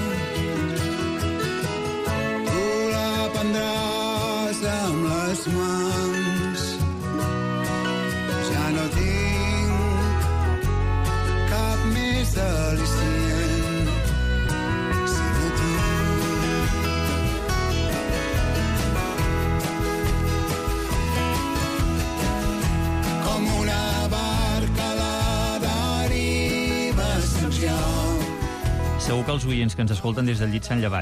tu la prendràs amb les mans. Ja no tinc cap més al·licient sinó tu. Com una barca a la deriva soc jo. Segur que els oients que ens escolten des del llit s'han llevat.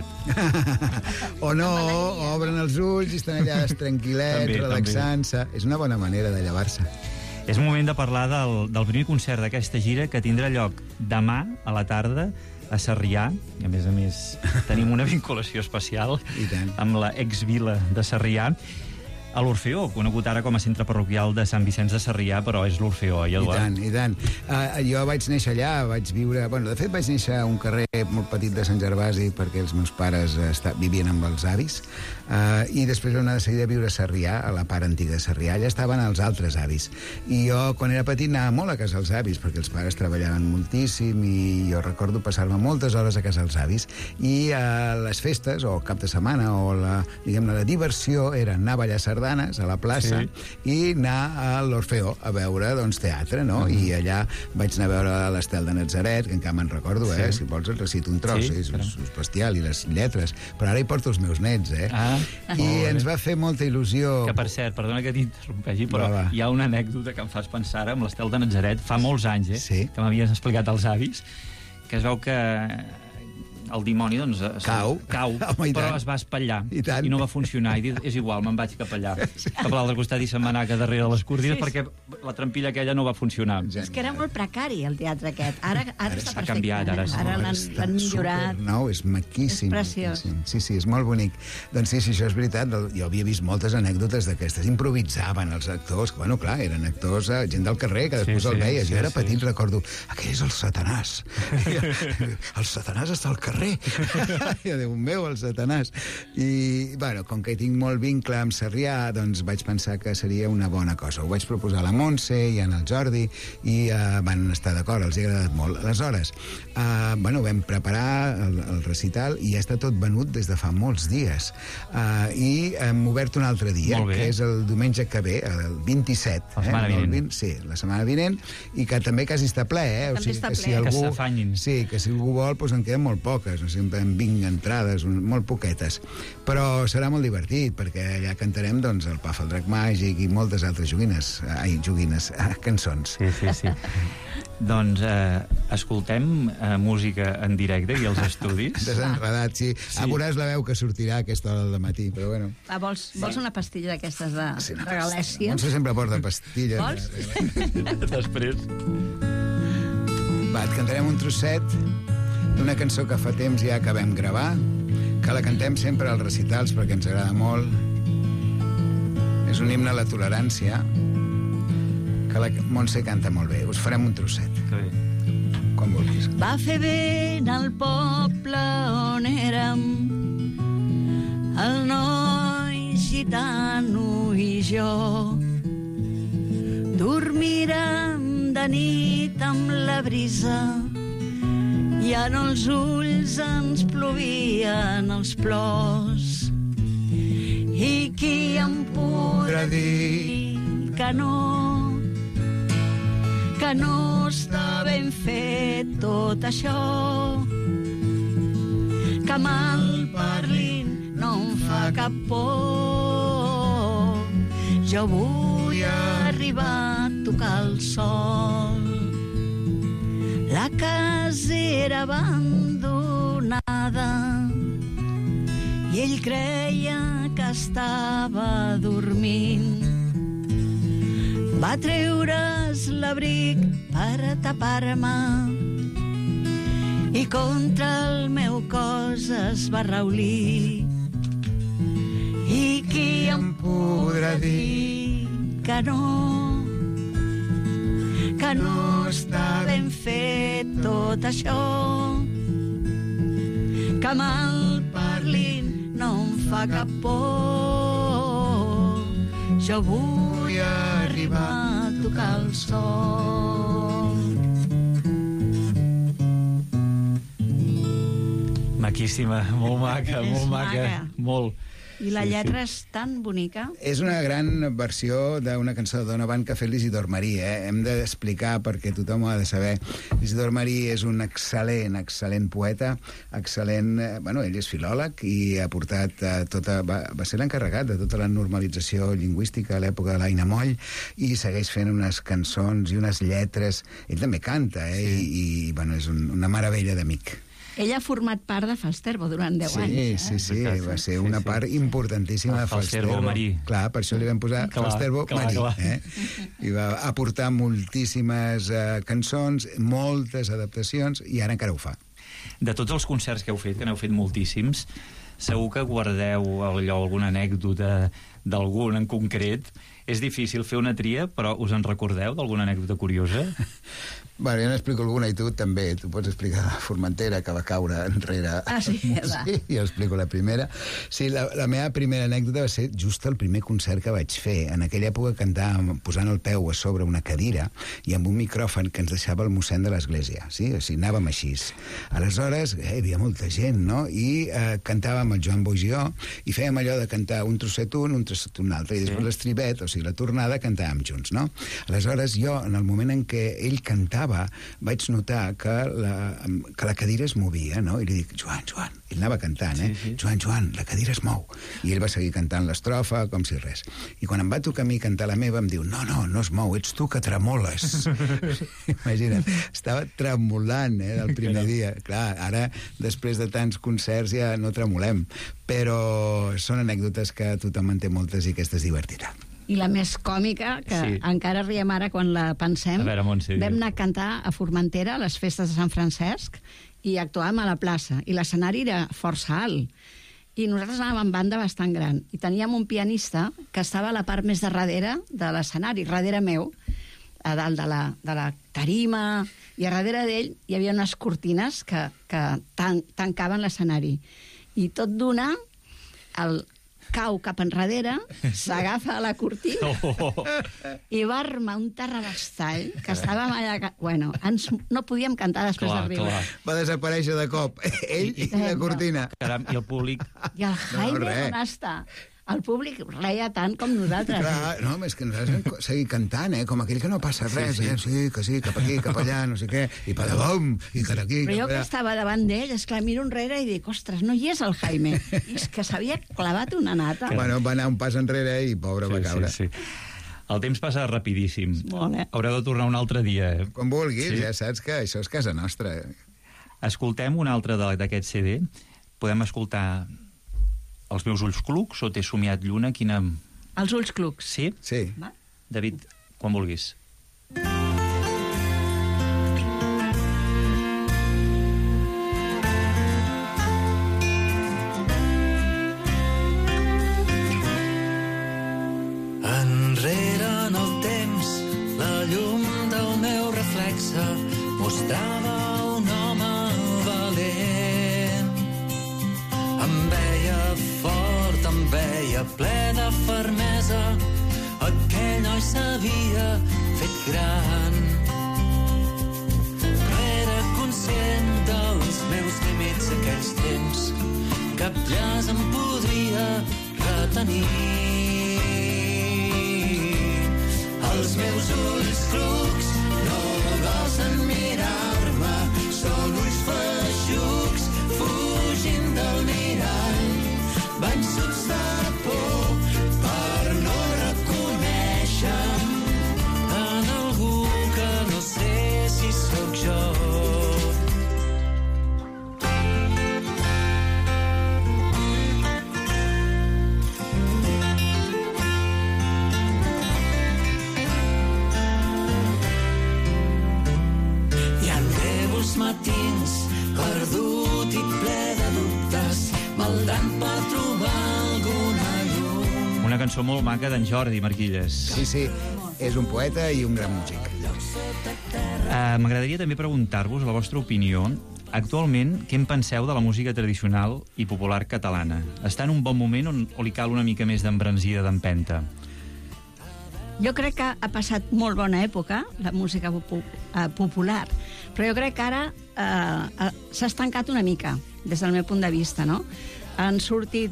O no, obren els ulls i estan allà tranquil·lets, També, relaxant-se. És una bona manera de llevar-se. És moment de parlar del primer concert d'aquesta gira que tindrà lloc demà a la tarda a Sarrià. I a més, tenim una vinculació especial amb la exvila de Sarrià. A l'Orfeó, conegut ara com a centre parroquial de Sant Vicenç de Sarrià, però és l'Orfeó, oi, Eduard? I tant. Jo vaig néixer allà, vaig viure... Bueno, de fet, vaig néixer a un carrer molt petit de Sant Gervasi perquè els meus pares vivien amb els avis, i després vam anar de seguida a viure a Sarrià, a la part antiga de Sarrià. Allà estaven els altres avis. I jo, quan era petit, anava molt a casa dels avis, perquè els pares treballaven moltíssim i jo recordo passar-me moltes hores a casa dels avis. I a les festes, o cap de setmana, o la diversió era anar a ballar sardanes a la plaça, i anar a l'Orfeó a veure, doncs, teatre, no? I allà vaig anar a veure l'Estel de Natzaret, que encara me'n recordo, si vols et recito un tros, és bestial, i les lletres, però ara hi porto els meus nets, I ens va fer molta il·lusió... Que, per cert, perdona que t'interrompegi, però hi ha una anècdota que em fas pensar ara amb l'Estel de Natzaret, fa molts anys, que m'havies explicat als avis, que es veu que el dimoni, doncs, cau, però es va espatllar i no va funcionar, i és igual, me'n vaig cap allà, cap a l'altre costat, i se'n va anar darrere de les cortines perquè la trampilla aquella no va funcionar. És que era molt precari, el teatre aquest. Ara està perfecte. Canviat, ara l'han millorat. Nou, és maquíssim. És preciós. Sí, és molt bonic. Doncs sí, això és veritat. Jo havia vist moltes anècdotes d'aquestes. Improvisaven els actors, que, bueno, clar, eren actors, gent del carrer, que després el veies. Jo era petit, recordo, aquell és el Satanàs. El Satanàs està al carrer. I Déu meu, el Satanàs. I, bueno, com que tinc molt vincle amb Sarrià, doncs vaig pensar que seria una bona cosa. Ho vaig proposar a la Montse i al Jordi i van estar d'acord, els ha agradat molt. Aleshores, vam preparar el recital i ja està tot venut des de fa molts dies. I hem obert un altre dia, que és el diumenge que ve, el 27. La setmana vinent. Sí, la setmana vinent, i que també quasi està ple, O sigui, que si algú... Que s'afanyin. Sí, que si algú vol, doncs en queden molt poques. No sempre en 20 entrades, molt poquetes. Però serà molt divertit, perquè allà cantarem, doncs, el Paf el Drac Màgic i moltes altres cançons. Sí. Doncs escoltem música en directe i als estudis. Desenredat, sí. Veuràs la veu que sortirà a aquesta hora del matí, però bueno. Vols una pastilla d'aquestes de Galècia? Montse sempre porta pastilles. Vols? Després. Va, et cantarem un trosset d'una cançó que fa temps ja que vam gravar, que la cantem sempre als recitals perquè ens agrada molt. És un himne a la tolerància, que la Montse canta molt bé. Us farem un trosset. Que bé. Quan vulguis. Va fer vent al poble on érem, el noi gitano i jo. Dormirem de nit amb la brisa, i en els ulls ens plovien els plors. I qui em podrà dir que no està ben fet tot això, que mal parlin no em fa cap por. Jo vull arribar a tocar el sol. La casa era abandonada i ell creia que estava dormint. Va treure's l'abric per tapar-me i contra el meu cos es va raulir. I qui em podrà dir que no està ben fet fet tot això. Que mal parlin no em fa cap por. Jo vull arribar a tocar el sol. Maquíssima, molt maca, molt maca. Molt. I la lletra és tan bonica. És una gran versió d'una cançó de Donovan que ha fet l'Isidor Marí. Hem d'explicar, perquè tothom ho ha de saber. L'Isidor Marí és un excel·lent poeta, excel·lent... Bueno, ell és filòleg i ha portat tota... Va ser l'encarregat de tota la normalització lingüística a l'època de l'Aina Moll i segueix fent unes cançons i unes lletres. Ell també canta, i bueno, és una meravella d'amic. Ell ha format part de Falsterbo durant 10 anys. Sí, va ser una part importantíssima de Falsterbo. Marí. Clar, per això li vam posar Falsterbo Marí. I va aportar moltíssimes cançons, moltes adaptacions, i ara encara ho fa. De tots els concerts que heu fet, que n'heu fet moltíssims, segur que guardeu alguna anècdota d'algun en concret. És difícil fer una tria, però us en recordeu d'alguna anècdota curiosa? Bueno, jo n'explico alguna i tu també. Tu pots explicar Formentera, que va caure enrere. Ah, sí? Sí, jo explico la primera. Sí, la meva primera anècdota va ser just el primer concert que vaig fer. En aquella època cantàvem posant el peu a sobre una cadira i amb un micròfon que ens deixava el mossèn de l'església. Sí? O sigui, anàvem així. Aleshores, hi havia molta gent, no? I cantàvem el Joan Bogió i fèiem allò de cantar un trosset un trosset un altre, i després l'estribet, o sigui, la tornada, cantàvem junts, no? Aleshores, jo, en el moment en què ell cantava, vaig notar que la cadira es movia, no? I li dic, Joan, ell anava cantant, Joan, la cadira es mou. I ell va seguir cantant l'estrofa com si res. I quan em va tocar a mi cantar la meva, em diu, no es mou, ets tu que tremoles. Imagina't, estava tremolant, del primer dia. Clar, ara, després de tants concerts, ja no tremolem. Però són anècdotes que tothom en té moltes i aquesta és divertida. I la més còmica, que encara riem ara quan la pensem, vam anar a cantar a Formentera a les festes de Sant Francesc i actuàvem a la plaça, i l'escenari era força alt. I nosaltres anàvem en banda bastant gran, i teníem un pianista que estava a la part més de darrere de l'escenari, darrere meu, a dalt de la tarima, i a darrere d'ell hi havia unes cortines que tancaven l'escenari. I tot d'una, el cau cap enrere, s'agafa a la cortina i va armar un terrabastall que estàvem allà... Bueno, no podíem cantar després d'arribar. Va desaparèixer de cop, ell i la cortina. Caram, i el públic... I el Jaime on està? El públic reia tant com nosaltres. Clar, no, és que nosaltres hem seguit cantant, com aquell que no passa res, sí, cap aquí, cap allà, no sé què, i padabom, i cap aquí... Però jo que estava davant d'ell, esclar, miro enrere i dic, ostres, no hi és el Jaime. I és que s'havia clavat una nata. Bueno, va anar un pas enrere i pobre va caure. Sí. El temps passa rapidíssim. Haureu de tornar un altre dia. Quan vulguis, ja saps que això és casa nostra. Escoltem un altre d'aquest CD. Podem escoltar Els meus ulls clucs o T'he somiat lluna? Quina... Els ulls clucs. Sí? Sí. David, quan vulguis. Enrere en el temps, la llum del meu reflexe mostrava un home valent. Em veia fort, em veia ple de fermesa, aquell noi s'havia fet gran. Però era conscient dels meus límits aquells temps, cap llaç em podria retenir. Els meus ulls clucs no gosen mirar-me, són ulls feixucs fugint del mirall, vençuts de por per no reconèixer en algú que no sé si sóc jo. Matins, perdut i ple de dubtes, maldant per trobar alguna llum. Una cançó molt maca d'en Jordi Marquilles. Sí, és un poeta i un gran músic. M'agradaria també preguntar-vos la vostra opinió. Actualment, què en penseu de la música tradicional i popular catalana? Està en un bon moment o li cal una mica més d'embranzida, d'empenta? Jo crec que ha passat molt bona època, la música popular, però jo crec que ara s'ha estancat una mica, des del meu punt de vista, no? Han sortit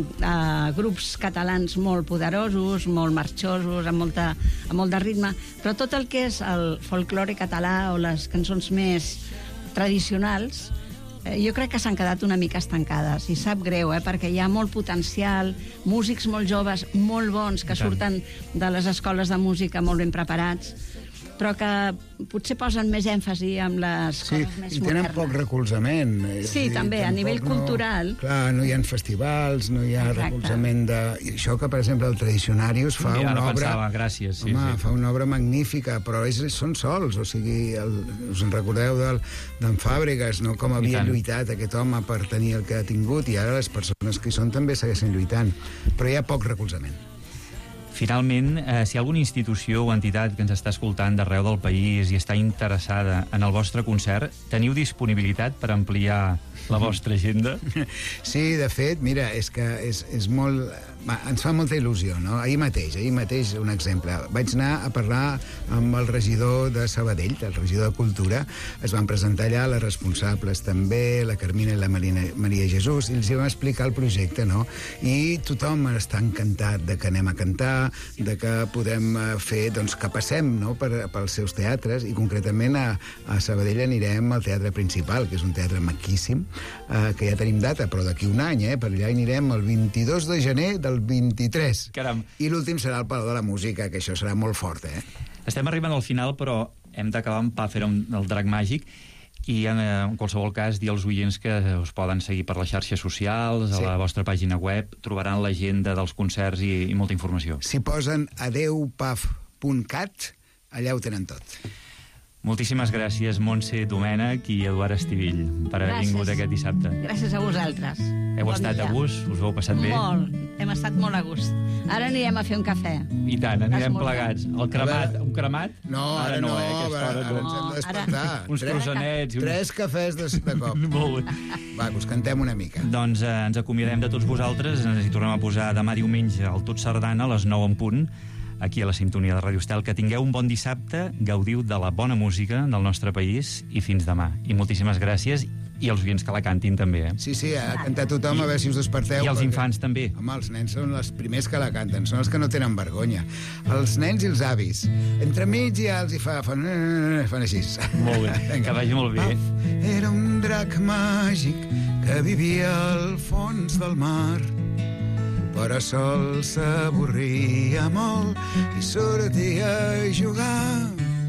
grups catalans molt poderosos, molt marxosos, amb molt de ritme, però tot el que és el folklore català o les cançons més tradicionals, jo crec que s'han quedat una mica estancades, i sap greu, perquè hi ha molt potencial, músics molt joves, molt bons, que surten de les escoles de música molt ben preparats, però que potser posen més èmfasi amb les coses més modernes. Sí, i tenen poc recolzament. Sí, també, a nivell cultural. Clar, no hi ha festivals, no hi ha recolzament de... I això que, per exemple, el Tradicionarius fa una obra... Pensava, gràcies. Home, fa una obra magnífica, però són sols, o sigui, us en recordeu d'en Fàbregas, no? Com havia lluitat aquest home per tenir el que ha tingut, i ara les persones que hi són també segueixen lluitant, però hi ha poc recolzament. Finalment, si hi ha alguna institució o entitat que ens està escoltant d'arreu del país i està interessada en el vostre concert, teniu disponibilitat per ampliar la vostra agenda? Sí, de fet, mira, és que és molt... Ens fa molta il·lusió, no? Ahir mateix, un exemple. Vaig anar a parlar amb el regidor de Sabadell, el regidor de Cultura. Es van presentar allà les responsables també, la Carmina i la Maria Jesús, i els vam explicar el projecte, no? I tothom està encantat de que anem a cantar, de que podem fer, doncs, que passem, no?, pels seus teatres, i concretament a Sabadell anirem al Teatre Principal, que és un teatre maquíssim, que ja tenim data, però d'aquí un any, per allà anirem el 22 de gener del 23. Caram. I l'últim serà el Palau de la Música, que això serà molt fort, Estem arribant al final, però hem d'acabar amb Pàfferom, el drac màgic, i en qualsevol cas dir als oients que us poden seguir per les xarxes socials, a la vostra pàgina web, trobaran l'agenda dels concerts i molta informació. Si posen adeupaf.cat, allà ho tenen tot. Moltíssimes gràcies, Montse Domènech i Eduard Estivill, per haver vingut aquest dissabte. Gràcies a vosaltres. Heu estat a gust? Us ho heu passat bé? Molt. Hem estat molt a gust. Ara anirem a fer un cafè. I tant, anirem plegats. El cremat, un cremat? No, ara no, ara ens hem de despertar. Uns croissanets. 3 cafès de cop. Molt bé. Va, us cantem una mica. Doncs ens acomiadem de tots vosaltres. Ens hi tornem a posar demà diumenge al Tot Sardana a les 9 en punt, aquí a la sintonia de Ràdio Estel. Que tingueu un bon dissabte, gaudiu de la bona música del nostre país i fins demà. I moltíssimes gràcies, i els oients que la cantin també. Sí, a cantar tothom, a veure si us desperteu. I els infants també. Home, els nens són els primers que la canten, són els que no tenen vergonya. Els nens i els avis. Entremig ja els hi fan així. Molt bé, que vagi molt bé. Era un drac màgic que vivia al fons del mar, però sol s'avorria molt i sortia a jugar.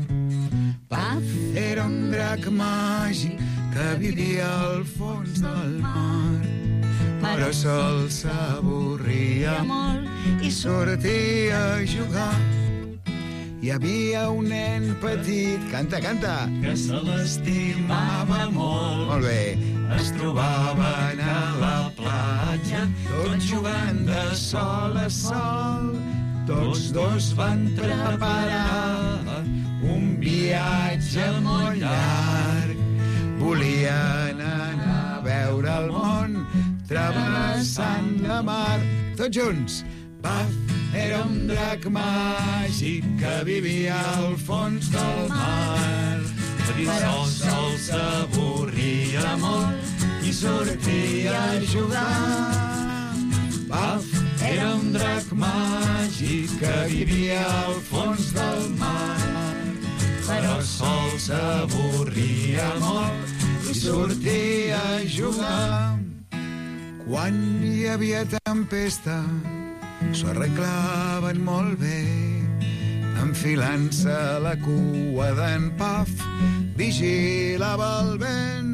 Paf era un drac màgic que vivia al fons del mar, però sol s'avorria molt i sortia a jugar. Hi havia un nen petit, canta, que se l'estimava molt. Molt bé. Es trobaven a la platja, tots jugant de sol a sol. Tots dos van preparar un viatge molt llarg. Volien anar a veure el món travessant la mar. Tots junts. Paf, era un drac màgic que vivia al fons del mar. Però sol s'avorria molt i sortia a jugar. Paf, era un drac màgic que vivia al fons del mar. Però sol s'avorria molt i sortia a jugar. Quan hi havia tempesta, s'ho arreglaven molt bé, enfilant-se la cua d'en Paf, vigilava el vent.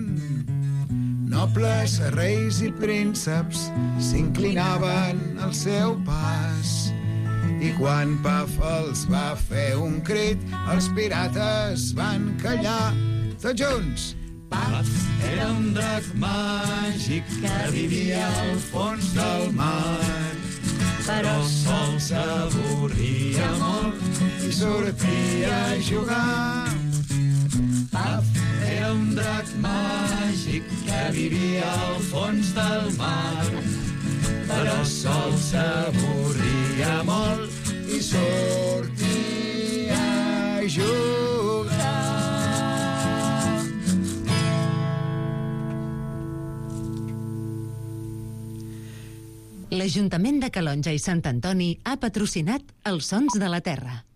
Nobles, reis i prínceps s'inclinaven al seu pas, i quan Paf els va fer un crit, els pirates van callar. Tots junts. Paf era un drac màgic que vivia al fons del mar, però sol s'avorria molt i sortia a jugar. drac màgic que vivia al fons del mar, però sol s'avorria molt i sortia a jugar. L'Ajuntament de Calonja i Sant Antoni ha patrocinat els Sons de la Terra.